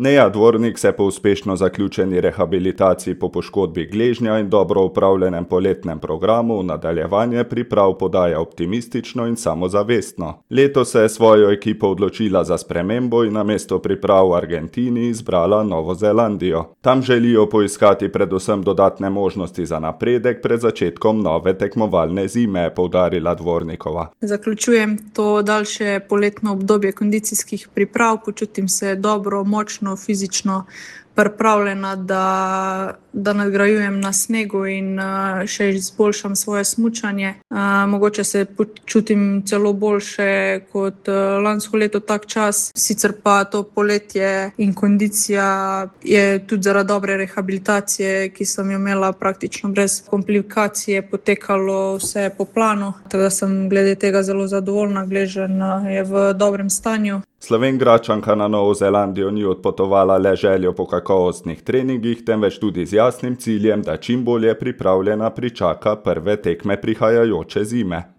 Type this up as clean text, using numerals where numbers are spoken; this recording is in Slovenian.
Neja Dvornik se po uspešno zaključeni rehabilitaciji po poškodbi gležnja in dobro upravljenem poletnem programu v nadaljevanje priprav podaja optimistično in samozavestno. Letos se je svojo ekipo odločila za spremembo in namesto priprav v Argentini izbrala Novo Zelandijo. Tam želijo poiskati predvsem dodatne možnosti za napredek pred začetkom nove tekmovalne zime, je poudarila Dvornikova. Zaključujem to daljše poletno obdobje kondicijskih priprav, počutim se dobro, močno, fizično pripravljena, da nadgrajujem na snegu in še izboljšam svoje smučanje. Mogoče se počutim celo boljše kot lansko leto tak čas. Sicer pa to poletje in kondicija je tudi zaradi dobre rehabilitacije, ki sem jo imela praktično brez komplikacije, potekalo vse po planu. Tako da sem glede tega zelo zadovoljna, gleženj je v dobrem stanju. Slovenjgračanka na Novo Zelandijo ni odpotovala le željo po kakovostnih treningih, temveč tudi z jasnim ciljem, da čim bolje pripravljena pričaka prve tekme prihajajoče zime.